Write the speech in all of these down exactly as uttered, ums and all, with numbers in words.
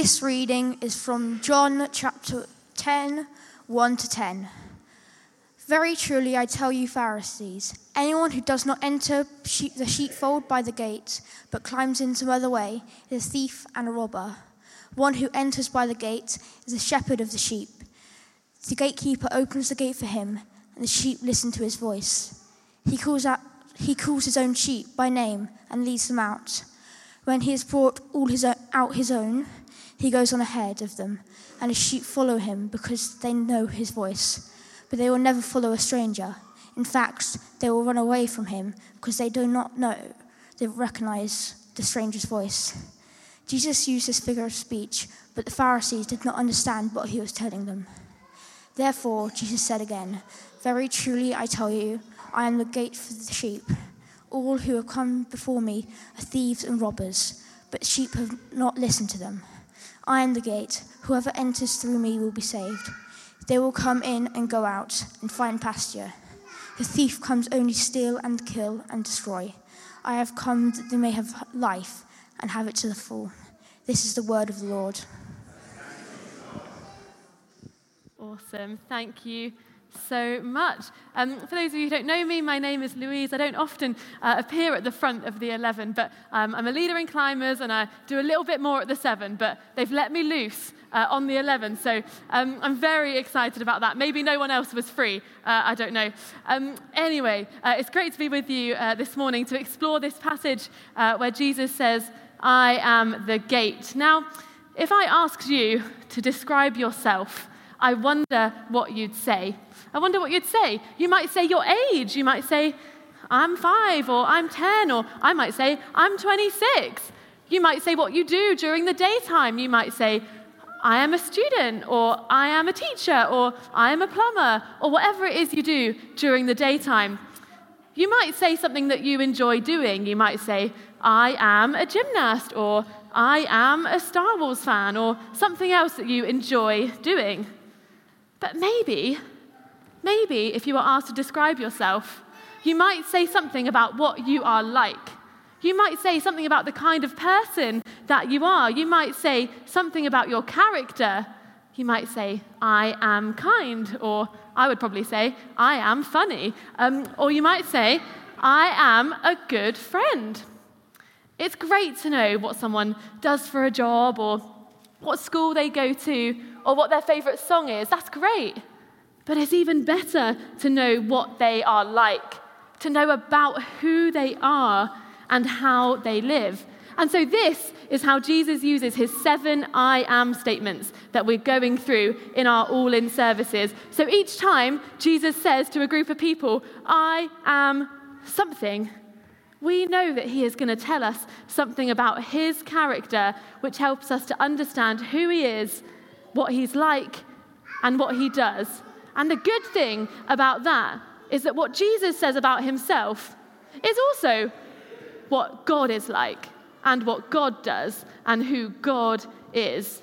This reading is from John chapter ten, one to ten. Very truly I tell you, Pharisees, anyone who does not enter the sheepfold by the gate, but climbs in some other way, is a thief and a robber. One who enters by the gate is a shepherd of the sheep. The gatekeeper opens the gate for him, and the sheep listen to his voice. He calls out, he calls his own sheep by name and leads them out. When he has brought all his own, out his own, he goes on ahead of them, and his sheep follow him because they know his voice. But they will never follow a stranger. In fact, they will run away from him because they do not know, they recognize the stranger's voice. Jesus used this figure of speech, but the Pharisees did not understand what he was telling them. Therefore, Jesus said again, very truly I tell you, I am the gate for the sheep. All who have come before me are thieves and robbers, but sheep have not listened to them. I am the gate. Whoever enters through me will be saved. They will come in and go out and find pasture. The thief comes only to steal and kill and destroy. I have come that they may have life and have it to the full. This is the word of the Lord. Awesome. Thank you so much. Um, for those of you who don't know me, my name is Louise. I don't often uh, appear at the front of the eleven, but um, I'm a leader in climbers and I do a little bit more at the seven, but they've let me loose uh, on the eleven, so um, I'm very excited about that. Maybe no one else was free. Uh, I don't know. Um, anyway, uh, it's great to be with you uh, this morning to explore this passage uh, where Jesus says, I am the gate. Now, if I asked you to describe yourself, I wonder what you'd say. I wonder what you'd say. You might say your age. You might say, I'm five, or I'm ten, or I might say, I'm twenty-six. You might say what you do during the daytime. You might say, I am a student, or I am a teacher, or I am a plumber, or whatever it is you do during the daytime. You might say something that you enjoy doing. You might say, I am a gymnast, or I am a Star Wars fan, or something else that you enjoy doing. But maybe, maybe if you were asked to describe yourself, you might say something about what you are like. You might say something about the kind of person that you are. You might say something about your character. You might say, I am kind, or I would probably say, I am funny. Um, or you might say, I am a good friend. It's great to know what someone does for a job, or what school they go to, or what their favorite song is. That's great. But it's even better to know what they are like, to know about who they are and how they live. And so this is how Jesus uses his seven I am statements that we're going through in our all-in services. So each time Jesus says to a group of people, I am something, we know that he is going to tell us something about his character, which helps us to understand who he is, what he's like, and what he does. And the good thing about that is that what Jesus says about himself is also what God is like, and what God does, and who God is.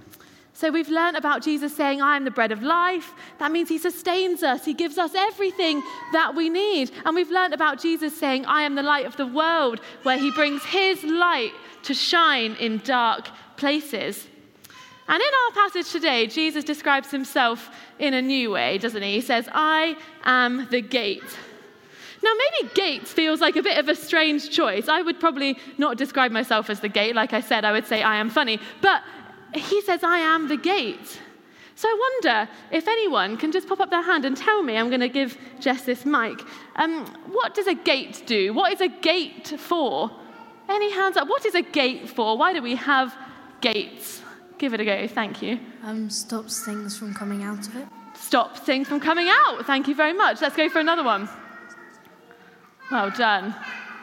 So we've learned about Jesus saying, I am the bread of life. That means he sustains us. He gives us everything that we need. And we've learned about Jesus saying, I am the light of the world, where he brings his light to shine in dark places. And in our passage today, Jesus describes himself in a new way, doesn't he? He says, I am the gate. Now, maybe gate feels like a bit of a strange choice. I would probably not describe myself as the gate. Like I said, I would say I am funny. But he says, I am the gate. So I wonder if anyone can just pop up their hand and tell me, I'm going to give Jess this mic, um, what does a gate do? What is a gate for? Any hands up? What is a gate for? Why do we have gates? Give it a go. Thank you. Um, stops things from coming out of it. Stops things from coming out. Thank you very much. Let's go for another one. Well done.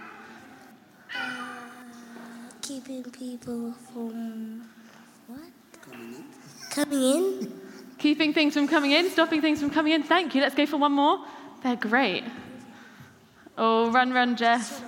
Uh, keeping people from what? Coming in. Coming in? Keeping things from coming in, stopping things from coming in. Thank you. Let's go for one more. They're great. Oh, run, run, Jess.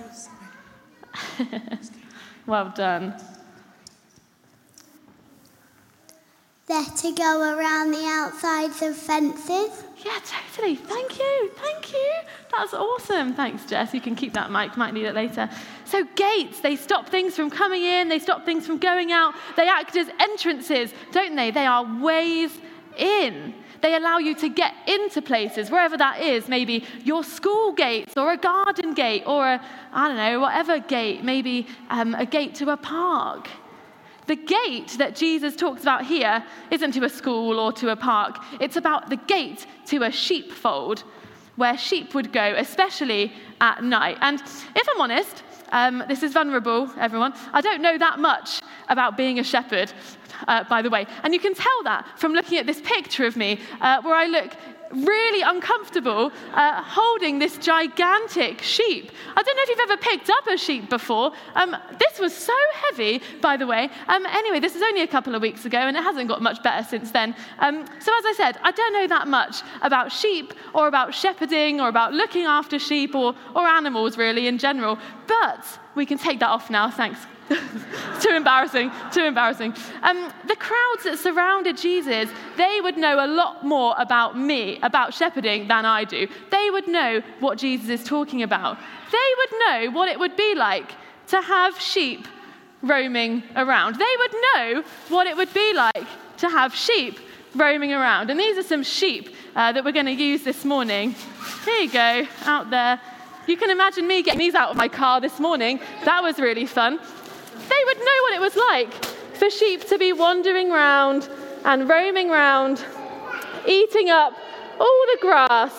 Well done. They're to go around the outsides of fences. Yeah, totally. Thank you. Thank you. That's awesome. Thanks, Jess. You can keep that mic. Might need it later. So gates, they stop things from coming in. They stop things from going out. They act as entrances, don't they? They are ways in. They allow you to get into places, wherever that is. Maybe your school gates or a garden gate or a, I don't know, whatever gate. Maybe um, a gate to a park. The gate that Jesus talks about here isn't to a school or to a park. It's about the gate to a sheepfold, where sheep would go, especially at night. And if I'm honest, um, this is vulnerable, everyone. I don't know that much about being a shepherd, uh, by the way. And you can tell that from looking at this picture of me, uh, where I look really uncomfortable uh, holding this gigantic sheep. I don't know if you've ever picked up a sheep before. Um, this was so heavy, by the way. Um, anyway, this is only a couple of weeks ago, and it hasn't got much better since then. Um, so as I said, I don't know that much about sheep or about shepherding or about looking after sheep or, or animals, really, in general. But we can take that off now, thanks. Too embarrassing, too embarrassing. Um, the crowds that surrounded Jesus, they would know a lot more about me, about shepherding, than I do. They would know what Jesus is talking about. They would know what it would be like to have sheep roaming around. They would know what it would be like to have sheep roaming around. And these are some sheep uh, that we're going to use this morning. Here you go, out there. You can imagine me getting these out of my car this morning. That was really fun. They would know what it was like for sheep to be wandering around and roaming around, eating up all the grass.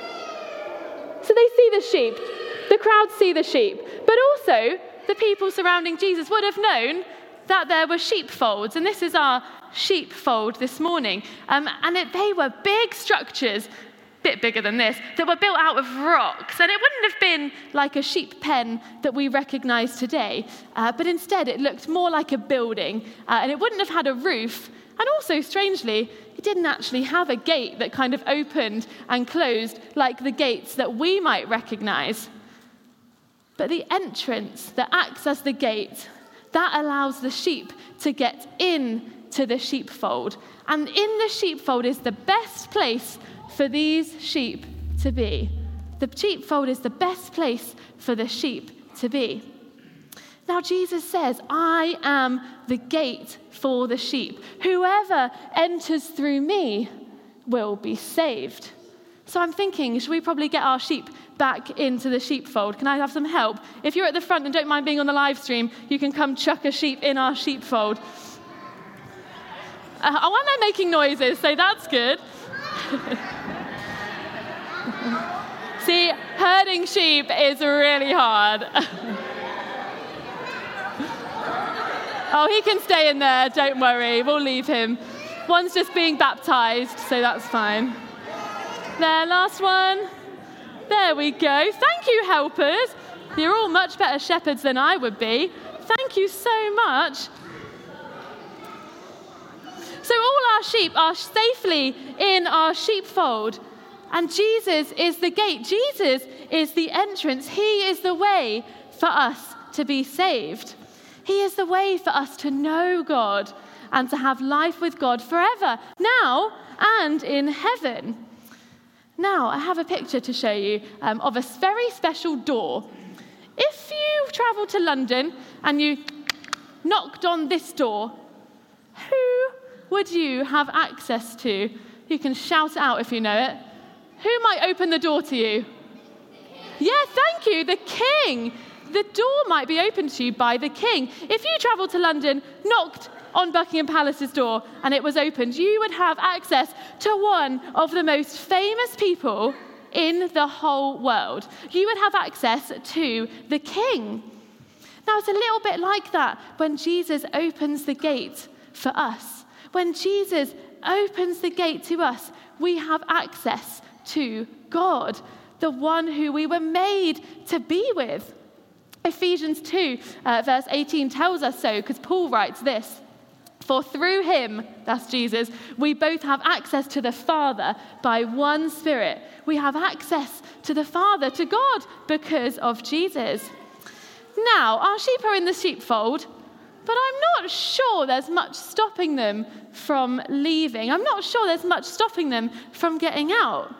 So they see the sheep. The crowds see the sheep. But also, the people surrounding Jesus would have known that there were sheepfolds. And this is our sheepfold this morning. Um, and it, they were big structures, bit bigger than this, that were built out of rocks. And it wouldn't have been like a sheep pen that we recognize today, uh, but instead it looked more like a building, uh, and it wouldn't have had a roof. And also, strangely, it didn't actually have a gate that kind of opened and closed like the gates that we might recognize. But the entrance that acts as the gate, that allows the sheep to get in to the sheepfold. And in the sheepfold is the best place for these sheep to be. The sheepfold is the best place for the sheep to be. Now Jesus says, I am the gate for the sheep. Whoever enters through me will be saved. So I'm thinking, should we probably get our sheep back into the sheepfold? Can I have some help? If you're at the front and don't mind being on the live stream, you can come chuck a sheep in our sheepfold. Uh, oh, and they're making noises, so that's good. See, herding sheep is really hard. Oh, he can stay in there, don't worry, we'll leave him. One's just being baptized, so that's fine. There, last one. There we go. Thank you, helpers. You're all much better shepherds than I would be. Thank you so much. So all our sheep are safely in our sheepfold. And Jesus is the gate. Jesus is the entrance. He is the way for us to be saved. He is the way for us to know God and to have life with God forever, now and in heaven. Now, I have a picture to show you um, of a very special door. If you travel to London and you knocked on this door, who would you have access to? You can shout it out if you know it. Who might open the door to you? Yeah, thank you, the king. The door might be opened to you by the king. If you travelled to London, knocked on Buckingham Palace's door, and it was opened, you would have access to one of the most famous people in the whole world. You would have access to the king. Now, it's a little bit like that when Jesus opens the gate for us. When Jesus opens the gate to us, we have access to God, the one who we were made to be with. Ephesians two, uh, verse eighteen tells us so, because Paul writes this: For through him, that's Jesus, we both have access to the Father by one Spirit. We have access to the Father, to God, because of Jesus. Now, our sheep are in the sheepfold, but I'm not sure there's much stopping them from leaving. I'm not sure there's much stopping them from getting out.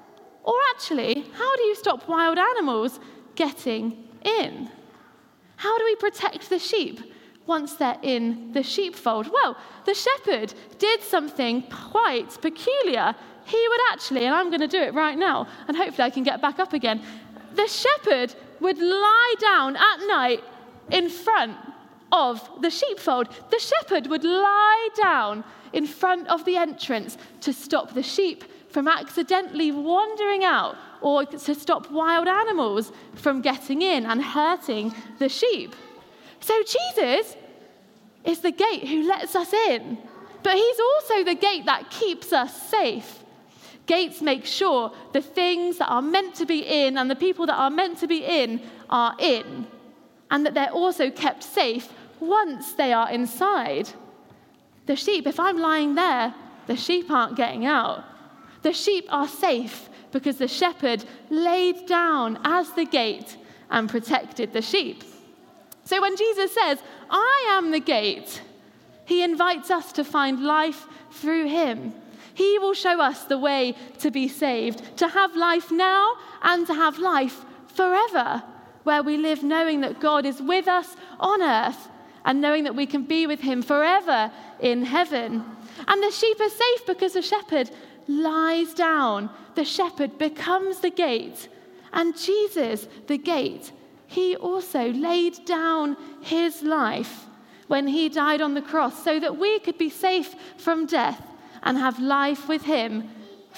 Or actually, how do you stop wild animals getting in? How do we protect the sheep once they're in the sheepfold? Well, the shepherd did something quite peculiar. He would actually, and I'm going to do it right now, and hopefully I can get back up again. The shepherd would lie down at night in front of the sheepfold. The shepherd would lie down in front of the entrance to stop the sheep from accidentally wandering out, or to stop wild animals from getting in and hurting the sheep. So Jesus is the gate who lets us in, but he's also the gate that keeps us safe. Gates make sure the things that are meant to be in and the people that are meant to be in are in, and that they're also kept safe once they are inside. The sheep, if I'm lying there, the sheep aren't getting out. The sheep are safe because the shepherd laid down as the gate and protected the sheep. So when Jesus says, I am the gate, he invites us to find life through him. He will show us the way to be saved, to have life now and to have life forever, where we live knowing that God is with us on earth and knowing that we can be with him forever in heaven. And the sheep are safe because the shepherd lies down. The shepherd becomes the gate. And Jesus, the gate, he also laid down his life when he died on the cross so that we could be safe from death and have life with him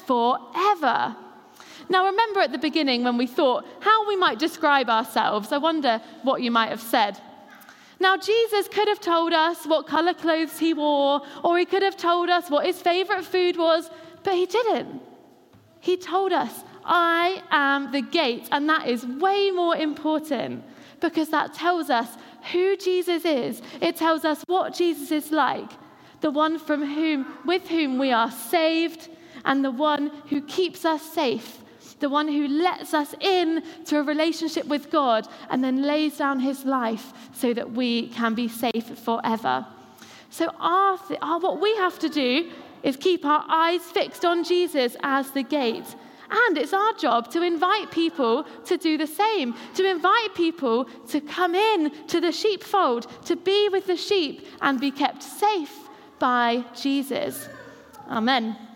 forever. Now, remember at the beginning when we thought how we might describe ourselves. I wonder what you might have said. Now, Jesus could have told us what color clothes he wore, or he could have told us what his favorite food was, but he didn't. He told us, I am the gate, and that is way more important because that tells us who Jesus is. It tells us what Jesus is like, the one from whom, with whom we are saved, and the one who keeps us safe, the one who lets us in to a relationship with God and then lays down his life so that we can be safe forever. So our, th- our, what we have to do is keep our eyes fixed on Jesus as the gate. And it's our job to invite people to do the same, to invite people to come in to the sheepfold, to be with the sheep and be kept safe by Jesus. Amen.